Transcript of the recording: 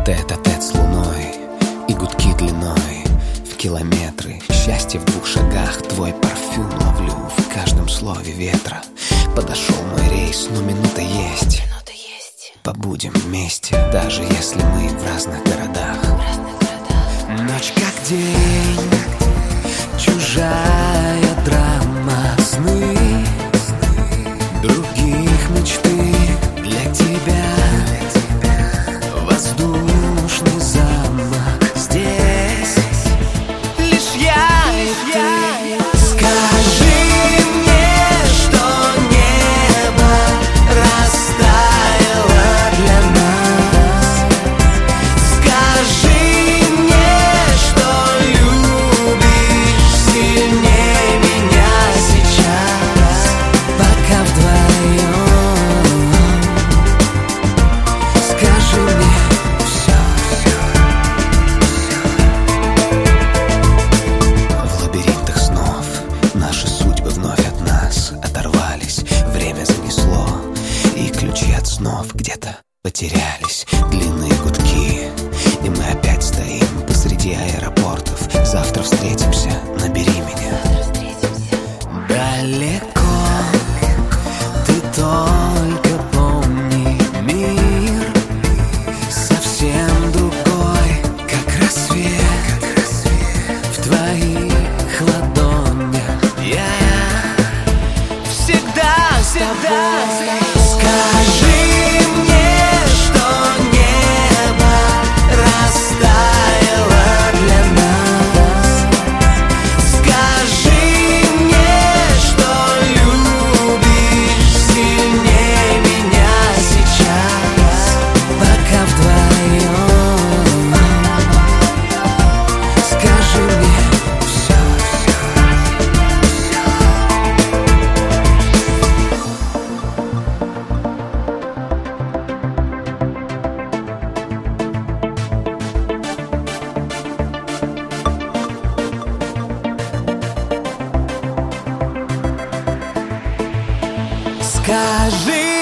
Тет-а-тет с луной и гудки длиной в километры. Счастье в 2 шагах, твой парфюм ловлю в каждом слове ветра. Подошел мой рейс, но минута есть. Побудем вместе, даже если мы в разных городах. Ночь как день, чужая драма, сны других мечты для тебя. Воздушный замок здесь, лишь я и ты. Скажи мне, что небо растаяло для нас. Скажи мне, что любишь сильнее меня сейчас, пока вдвоем. Скажи мне все. В лабиринтах снов наши судьбы вновь от нас оторвались. Время занесло, и ключи от снов где-то потерялись. Длинные гудки, и мы опять стоим посреди аэропортов. Завтра встретимся, набери меня. Далеко, ты только помни, мир совсем другой, как рассвет в твоих ладонях. Я всегда с тобой. Скажи мне, что небо растаяло для нас. Скажи мне, что любишь сильнее меня сейчас, пока вдвоем. Скажи мне все. Скажи